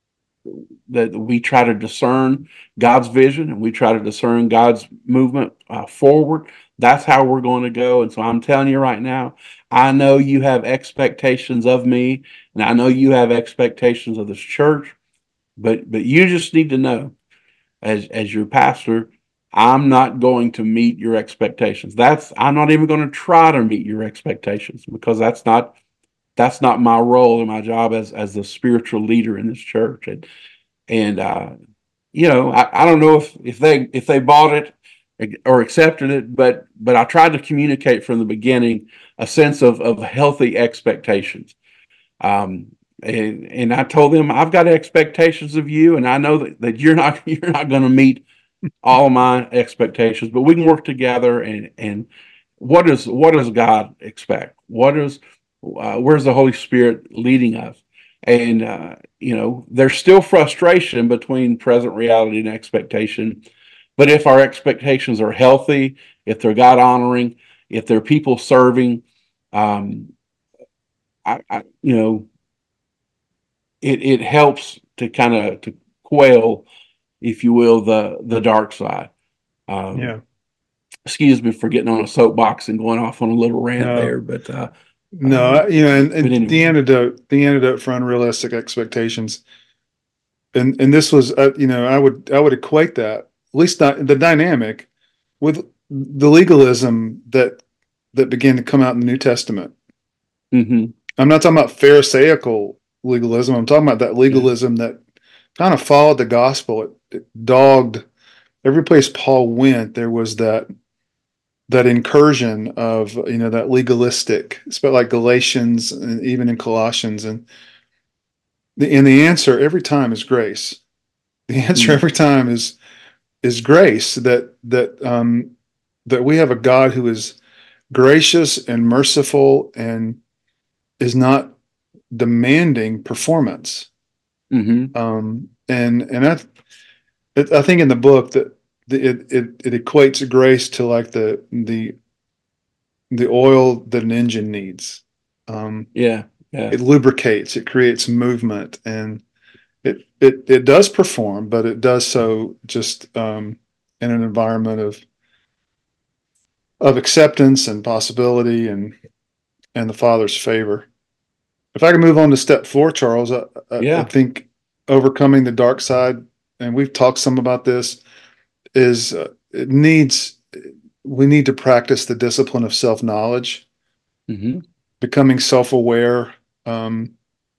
that we try to discern God's vision and we try to discern God's movement uh, forward. That's how we're going to go. And so I'm telling you right now, I know you have expectations of me, and I know you have expectations of this church, but but you just need to know, as as your pastor, I'm not going to meet your expectations. That's I'm not even going to try to meet your expectations, because that's not that's not my role and my job as as the spiritual leader in this church. And and uh, you know, I, I don't know if if they if they bought it or accepted it, but but I tried to communicate from the beginning a sense of of healthy expectations. Um, and and I told them, I've got expectations of you, and I know that, that you're not you're not going to meet all of my expectations, but we can work together. And and what does what does God expect? What is uh, where's the Holy Spirit leading us? And uh, you know, there's still frustration between present reality and expectation, but if our expectations are healthy, if they're God honoring, if they're people serving, um, I, I you know, it it helps to kind of to quell, if you will, the the dark side. Um, Yeah. excuse me for getting on a soapbox and going off on a little rant No. there, but uh, No. um, I- You know, and, but and the anyway, antidote, the antidote for unrealistic expectations, and and this was, uh, you know, I would I would equate that, at least not the dynamic, with the legalism that that began to come out in the New Testament. hmm I'm not talking about Pharisaical legalism. I'm talking about that yeah, legalism that kind of followed the gospel. It, it dogged every place Paul went. There was that that incursion of, you know, that legalistic. It's about like Galatians and even in Colossians. And the and the answer every time is grace. The answer mm, every time is is grace. That that um, that we have a God who is gracious and merciful and is not demanding performance. hmm Um, and and I it, I think in the book that the, it, it it equates grace to like the the the oil that an engine needs. Um, yeah, yeah, it lubricates, it creates movement, and it it it does perform, but it does so just um, in an environment of of acceptance and possibility and and the Father's favor. If I can move on to step four, Charles, I, I, I yeah, think overcoming the dark side, and we've talked some about this, is uh, it needs we need to practice the discipline of self knowledge, hmm becoming self aware, um,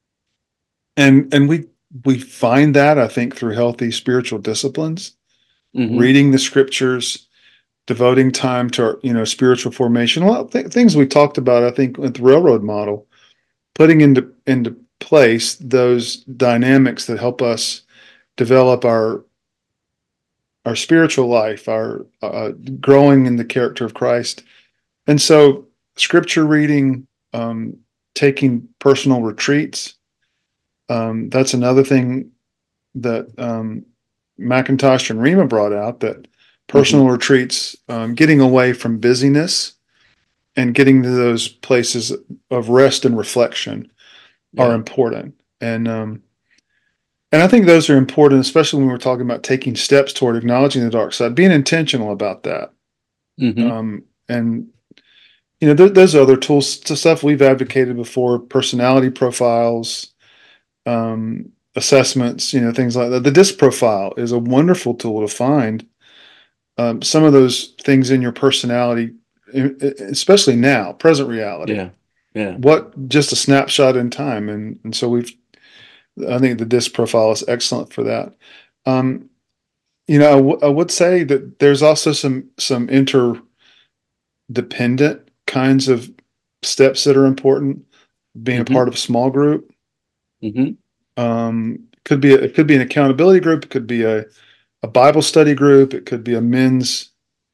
and and we we find that I think through healthy spiritual disciplines, hmm reading the scriptures, devoting time to our, you know, spiritual formation. A lot of th- things we talked about, I think, with the railroad model, putting into into place those dynamics that help us develop our our spiritual life, our uh, growing in the character of Christ. And so, scripture reading, um, taking personal retreats, um, that's another thing that um, McIntosh and Rima brought out, that hmm personal retreats, um, getting away from busyness and getting to those places of rest and reflection are yeah, important. And um, and I think those are important, especially when we're talking about taking steps toward acknowledging the dark side, being intentional about that. Mm-hmm. Um, and you know, there, there's other tools to stuff we've advocated before: personality profiles, um, assessments, you know, things like that. The DISC profile is a wonderful tool to find um, some of those things in your personality, especially now, present reality. Yeah. Yeah. What just a snapshot in time, and and so we've. I think the DISC profile is excellent for that. Um, you know, I, w- I would say that there's also some some interdependent kinds of steps that are important. Being a Mm-hmm. part of a small group, Mm-hmm. um, could be a, it could be an accountability group, it could be a, a Bible study group, it could be a men's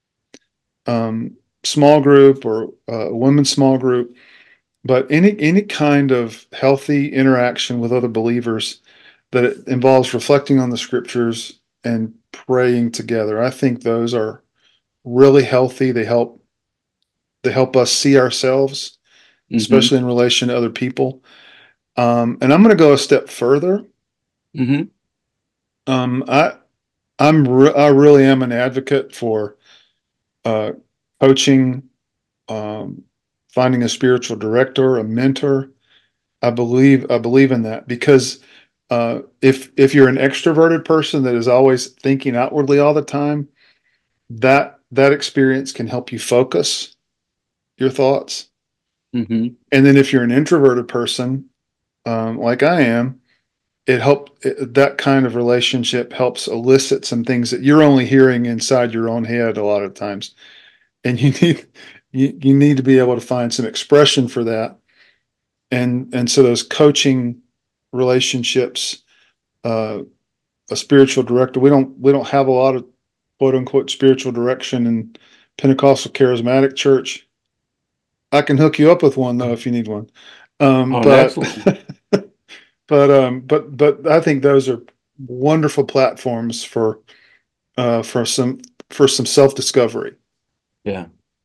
um, small group or a women's small group. But any any kind of healthy interaction with other believers that it involves reflecting on the scriptures and praying together, I think those are really healthy. They help they help us see ourselves, Mm-hmm. especially in relation to other people. Um, and I'm going to go a step further. Mm-hmm. Um, I I'm re- I really am an advocate for uh, coaching, um, finding a spiritual director, a mentor. I believe I believe in that because uh, if if you're an extroverted person that is always thinking outwardly all the time, that that experience can help you focus your thoughts. Mm-hmm. And then if you're an introverted person, um, like I am, it help it, that kind of relationship helps elicit some things that you're only hearing inside your own head a lot of times, and you need you, you need to be able to find some expression for that. And and so those coaching relationships, uh, a spiritual director. We don't we don't have a lot of quote unquote spiritual direction in Pentecostal charismatic church. I can hook you up with one though if you need one. Um, Oh, and but absolutely. but um, but but I think those are wonderful platforms for uh, for some for some self discovery. Yeah.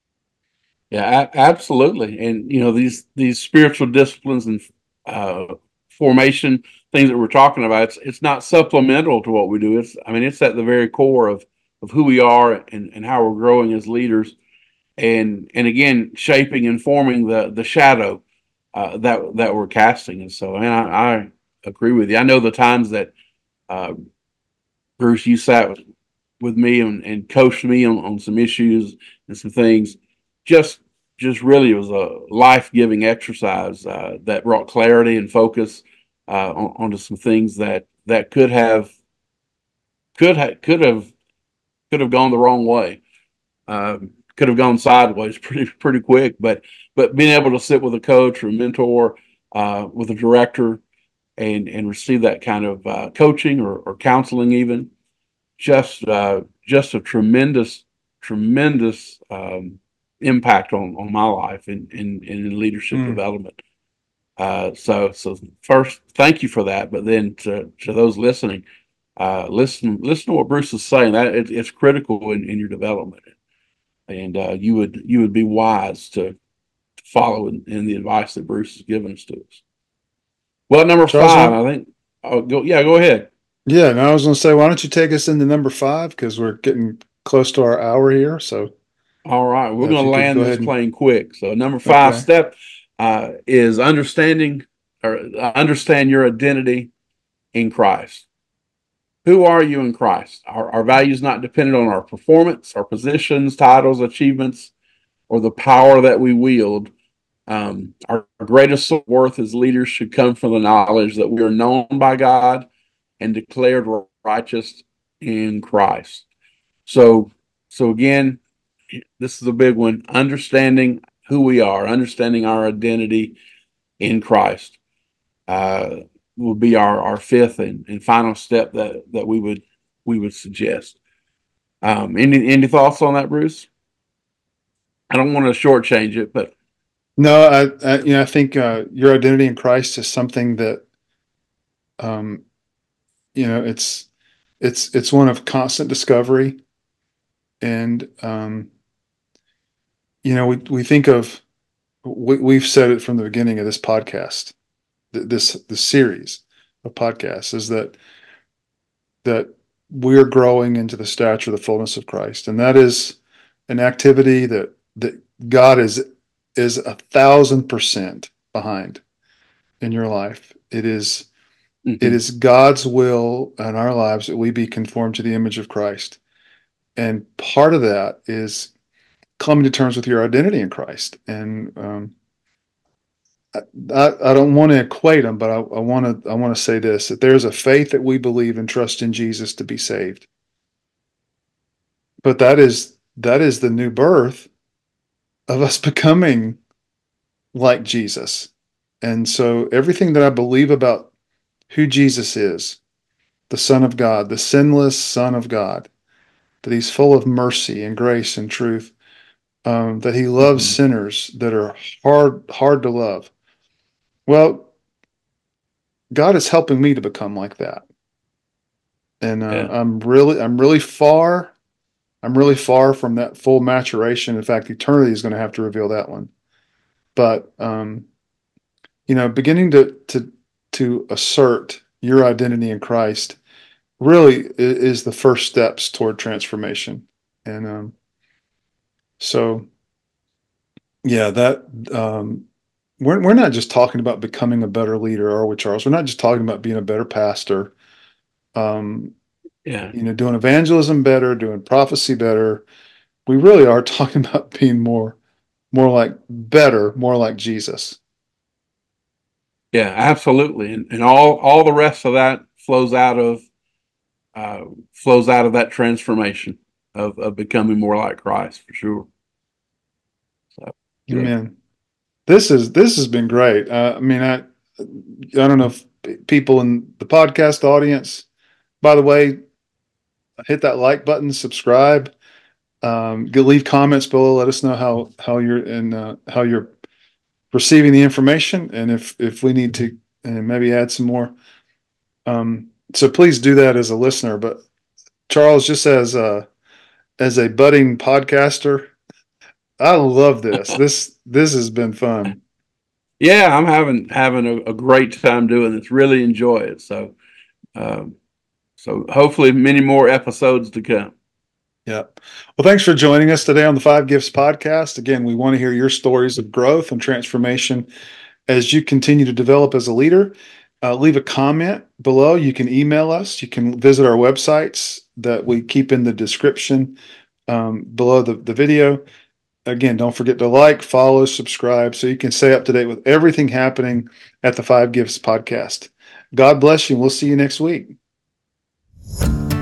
Yeah, a- absolutely. And you know, these these spiritual disciplines and uh formation things that we're talking about, it's it's not supplemental to what we do. It's I mean, it's at the very core of of who we are and, and how we're growing as leaders and and again shaping and forming the the shadow uh that that we're casting. And so I mean I, I agree with you. I know the times that uh Bruce, you sat with, with me and, and coached me on, on some issues and some things. Just just really it was a life giving exercise uh, that brought clarity and focus uh, on, onto some things that that could have could have could have could have gone the wrong way. Um, could have gone sideways pretty pretty quick. But but being able to sit with a coach or a mentor, uh, with a director, and and receive that kind of uh, coaching or, or counseling even just uh, just a tremendous tremendous um, impact on on my life in in, in leadership Mm. development. Uh, so so first, thank you for that. But then to to those listening, uh, listen listen to what Bruce is saying. That it, it's critical in, in your development, and uh, you would you would be wise to, to follow in, in the advice that Bruce has given us to us. Well, number Charles, five, want I think. Oh, go yeah, go ahead. yeah. And I was going to say, why don't you take us into number five because we're getting close to our hour here. So All right, we're uh, if going you to could go land this ahead and plane quick. So, number five okay. step uh, is understanding or uh, understand your identity in Christ. Who are you in Christ? Our, our value is not dependent on our performance, our positions, titles, achievements, or the power that we wield. Um, our greatest worth as leaders should come from the knowledge that we are known by God and declared righteous in Christ. So, so again, this is a big one. Understanding who we are, understanding our identity in Christ, uh, will be our, our fifth and, and final step that, that we would we would suggest. Um, any any thoughts on that, Bruce? I don't want to shortchange it, but No, I, I you know I think uh, your identity in Christ is something that um, you know it's it's it's one of constant discovery, and um, you know we we think of we, we've said it from the beginning of this podcast, th- this this series of podcasts is that that we're growing into the stature of the fullness of Christ, and that is an activity that that God is is a thousand percent behind in your life. It is it Mhm. is God's will in our lives that we be conformed to the image of Christ. And part of that is coming to terms with your identity in Christ. And um, I, I don't want to equate them, but I, I want to I want to say this: that there's a faith that we believe and trust in Jesus to be saved. But that is that is the new birth of us becoming like Jesus. And so everything that I believe about who Jesus is, the Son of God, the sinless Son of God, that he's full of mercy and grace and truth, um, that he loves Mhm. sinners that are hard hard to love. Well, God is helping me to become like that. And uh, Yeah. I'm really I'm really far I'm really far from that full maturation. In fact, eternity is going to have to reveal that one. But um, you know, beginning to to to assert your identity in Christ really is the first steps toward transformation. And um, so, yeah, that um, we're we're not just talking about becoming a better leader, are we, Charles? We're not just talking about being a better pastor. Um, Yeah. you know, doing evangelism better, doing prophecy better. We really are talking about being more more like better, more like Jesus. Yeah, absolutely. And, and all, all the rest of that flows out of, uh, flows out of that transformation of, of becoming more like Christ for sure. So good. Amen. This is this has been great. Uh, I mean, I I don't know if people in the podcast audience. By the way, hit that like button, subscribe, um, leave comments below. Let us know how how you're and uh, how you're receiving the information, and if if we need to uh, maybe add some more. Um, so please do that as a listener. But Charles, just as a as a budding podcaster, I love this. This this has been fun. Yeah, I'm having, having a, a great time doing this. Really enjoy it. So, um, so hopefully many more episodes to come. Yeah. Well, thanks for joining us today on the Five Gifts podcast. Again, we want to hear your stories of growth and transformation as you continue to develop as a leader. Uh, leave a comment below. You can email us. You can visit our websites that we keep in the description um, below the, the video. Again, don't forget to like, follow, subscribe so you can stay up to date with everything happening at the Five Gifts podcast. God bless you, and we'll see you next week.